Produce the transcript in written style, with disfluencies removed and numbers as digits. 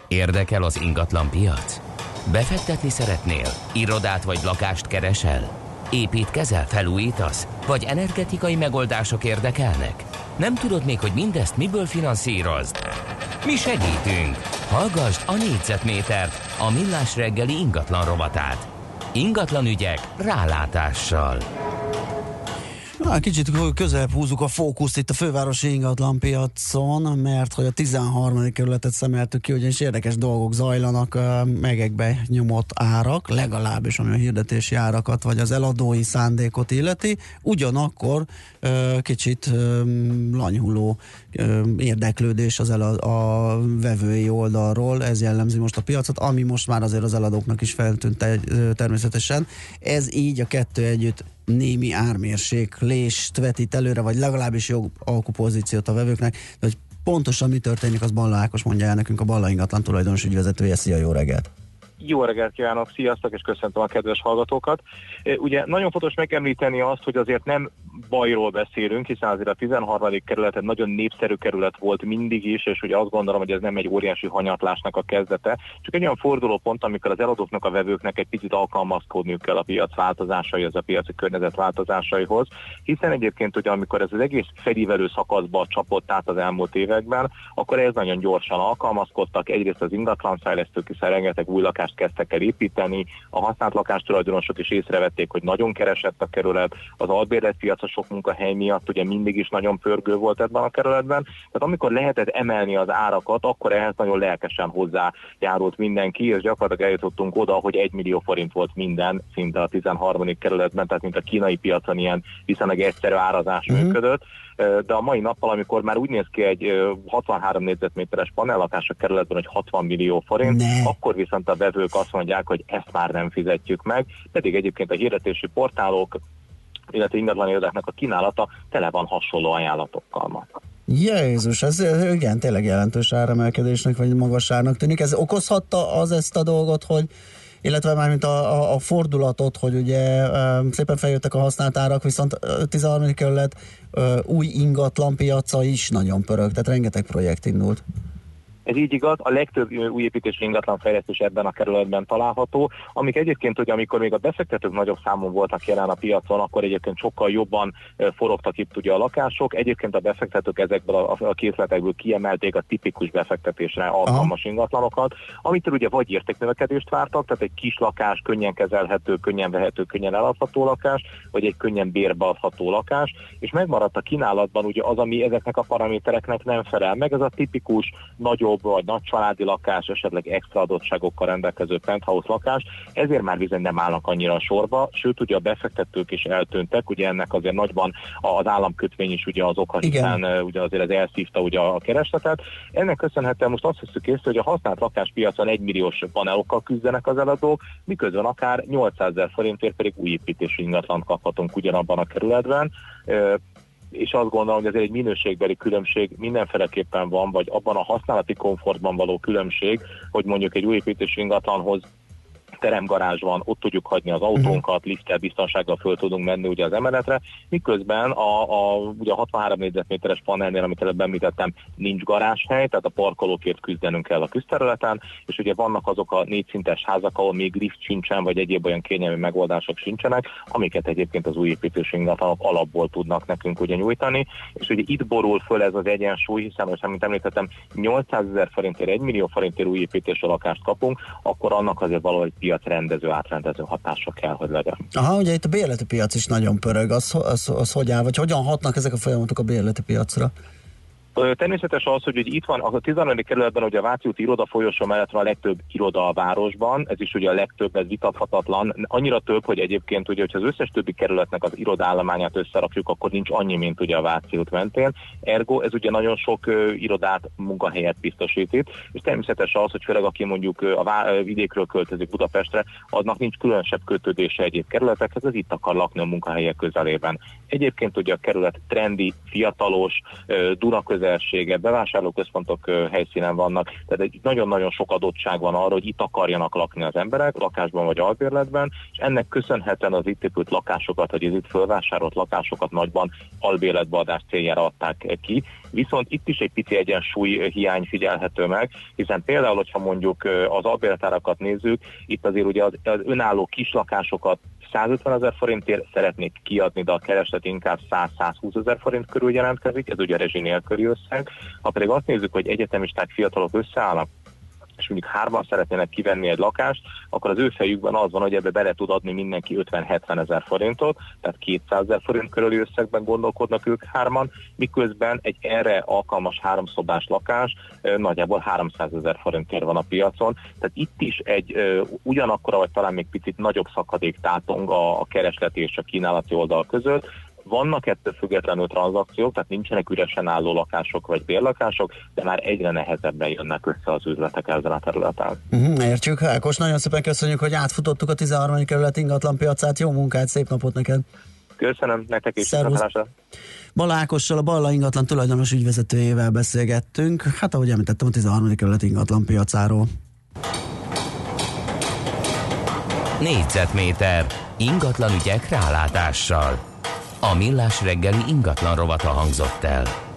Érdekel az ingatlan piac? Befektetni szeretnél? Irodát vagy lakást keresel? Építkezel, felújítasz? Vagy energetikai megoldások érdekelnek? Nem tudod még, hogy mindezt miből finanszírozd? Mi segítünk! Hallgasd a Négyzetmétert, a Millás reggeli ingatlan rovatát. Ingatlan ügyek rálátással. Kicsit közelebb húzzuk a fókuszt itt a fővárosi ingatlanpiacon, mert hogy a 13. kerületet szemeltük ki, ugyanis érdekes dolgok zajlanak, megekbe nyomott árak, legalábbis ami a hirdetési árakat, vagy az eladói szándékot illeti, ugyanakkor kicsit lanyhuló érdeklődés a vevői oldalról, ez jellemzi most a piacot, ami most már azért az eladóknak is feltűnt természetesen. Ez így a kettő együtt némi ármérséklést vetít előre, vagy legalábbis jobb alkupozíciót a vevőknek, de hogy pontosan mi történik, az Balla Ákos mondja el nekünk, a Balla ingatlan tulajdonos ügyvezetője. Szia, jó reggelt! Jó reggelt kívánok, sziasztok, és köszöntöm a kedves hallgatókat. Ugye nagyon fontos megemlíteni azt, hogy azért nem bajról beszélünk, hiszen azért a 13. kerület egy nagyon népszerű kerület volt mindig is, és ugye azt gondolom, hogy ez nem egy óriási hanyatlásnak a kezdete, csak egy olyan fordulópont, amikor az eladóknak, a vevőknek egy picit alkalmazkodniuk kell a piac változásaihoz, a piaci környezet változásaihoz, hiszen egyébként ugye amikor ez az egész felívelő szakaszba csapott át az elmúlt években, akkor ez nagyon gyorsan alkalmazkodtak, egyrészt az ingatlanfejlesztők, hiszen rengeteg új lakást kezdtek el építeni, a használt lakástulajdonosok is észrevették, hogy nagyon keresett a kerület, az albérletpiac a sok munkahely miatt ugye mindig is nagyon pörgő volt ebben a kerületben, tehát amikor lehetett emelni az árakat, akkor ehhez nagyon lelkesen hozzájárult mindenki, és gyakorlatilag eljutottunk oda, hogy 1 millió forint volt minden szinte a 13. kerületben, tehát mint a kínai piacon ilyen viszonylag egyszerű árazás működött, de a mai nappal, amikor már úgy néz ki egy 63 négyzetméteres panellakás a kerületben, hogy 60 millió forint, akkor viszont a vevők azt mondják, hogy ezt már nem fizetjük meg, pedig egyébként a hirdetési portálok, illetve ingatlan irodáknak a kínálata tele van hasonló ajánlatokkal. Jézus, ez igen, tényleg jelentős áremelkedésnek, vagy magas árnak tűnik. Ez okozhatta az ezt a dolgot, hogy illetve már mint a fordulatot, hogy ugye szépen feljöttek a használt árak, viszont 13. kerület új ingatlan piaca is nagyon pörög, tehát rengeteg projekt indult. Ez így igaz, a legtöbb új építési ingatlanfejlesztés ebben a kerületben található, amik egyébként, hogy amikor még a befektetők nagyobb számon voltak jelen a piacon, akkor egyébként sokkal jobban forogtak itt ugye a lakások. Egyébként a befektetők ezekből a készletekből kiemelték a tipikus befektetésre alkalmas ingatlanokat, amitől ugye vagy értéknövekedést vártak, tehát egy kis lakás, könnyen kezelhető, könnyen vehető, könnyen eladható lakás, vagy egy könnyen bérbe adható lakás, és megmaradt a kínálatban ugye az, ami ezeknek a paramétereknek nem felel meg, ez a tipikus nagyobb vagy nagy családi lakás, esetleg extra adottságokkal rendelkező penthouse lakás, ezért már bizony nem állnak annyira a sorba, sőt ugye a befektetők is eltűntek, ugye ennek azért nagyban az államkötvény is ugye az oka, hiszen ugye azért ez elszívta ugye a keresletet. Ennek köszönhetően most azt hiszük észre, hogy a használt lakáspiacon 1 milliós panelokkal küzdenek az eladók, miközben akár 800 000 forintért pedig új építési ingatlant kaphatunk ugyanabban a kerületben. És azt gondolom, hogy ez egy minőségbeli különbség mindenféleképpen van, vagy abban a használati komfortban való különbség, hogy mondjuk egy új építési ingatlanhoz teremgarázs van, ott tudjuk hagyni az autónkat, lifttel, biztonsággal föl tudunk menni ugye az emeletre, miközben ugye a 63 négyzetméteres panelnél, amit előbb említettem, nincs garázshely, tehát a parkolókért küzdenünk kell a közterületen, és ugye vannak azok a 4 szintes házak, ahol még lift sincsen, vagy egyéb olyan kényelmi megoldások sincsenek, amiket egyébként az új építési ingatlanok alapból tudnak nekünk ugye nyújtani, és ugye itt borul föl ez az egyensúly, hiszen, hogy mint említettem, 800 000 forintért, 1 millió forintért új építési lakást kapunk, akkor annak azért valahogy piacrendező, átrendező hatása kell, hogy legyen. Aha, ugye itt a bérleti piac is nagyon pörög, az hogy áll, vagy hogyan hatnak ezek a folyamatok a bérleti piacra? Természetes az, hogy itt van a 13. kerületben, ugye a Váci úti iroda folyosó mellett van a legtöbb iroda a városban, ez is ugye a legtöbb, ez vitathatatlan, annyira több, hogy egyébként ugye, hogyha az összes többi kerületnek az irodaállományát összerakjuk, akkor nincs annyi, mint ugye a Váci út mentén. Ergo ez ugye nagyon sok irodát, munkahelyet biztosít itt, és természetes az, hogy főleg aki mondjuk a vidékről költözik Budapestre, aznak nincs különösebb kötődése egyéb kerületekhez, az itt akar lakni a munkahelyek közelében. Egyébként ugye a kerület trendi, fiatalos, Duna közelsége, bevásárlóközpontok helyszínen vannak, tehát egy nagyon-nagyon sok adottság van arra, hogy itt akarjanak lakni az emberek, lakásban vagy albérletben, és ennek köszönhetően az itt épült lakásokat, vagy az itt fölvásárolt lakásokat nagyban albérletbeadás céljára adták ki. Viszont itt is egy pici egyensúly hiány figyelhető meg, hiszen például, hogyha mondjuk az albérletárakat nézzük, itt azért ugye az önálló kislakásokat 150 000 forintért szeretnék kiadni, de a kereslet inkább 100-120 000 forint körül jelentkezik, ez ugye a rezsi nélküli összeg. Ha pedig azt nézzük, hogy egyetemisták, fiatalok összeállnak, és mondjuk 3-an szeretnének kivenni egy lakást, akkor az ő fejükben az van, hogy ebbe bele tud adni mindenki 50-70 000 forintot, tehát 200 000 forint körüli összegben gondolkodnak ők 3-an, miközben egy erre alkalmas 3 szobás lakás nagyjából 300 000 forintért van a piacon. Tehát itt is egy ugyanakkora, vagy talán még picit nagyobb szakadék tátong a keresleti és a kínálati oldal között. Vannak ettől függetlenül tranzakciók, tehát nincsenek üresen álló lakások vagy bérlakások, de már egyre nehezebben jönnek össze az üzletek ezen a területen. Értjük, Ákos, nagyon szépen köszönjük, hogy átfutottuk a 13. kerület ingatlan piacát, jó munkát, szép napot neked! Köszönöm, nektek is. Balla Ákossal, a Balla ingatlan tulajdonos ügyvezetőjével beszélgettünk, hát ahogy említettem, a 13. kerület ingatlan piacáról. Négyzetméter ingatlan ügyek rálátással. A Millás reggeli ingatlan rovata hangzott el.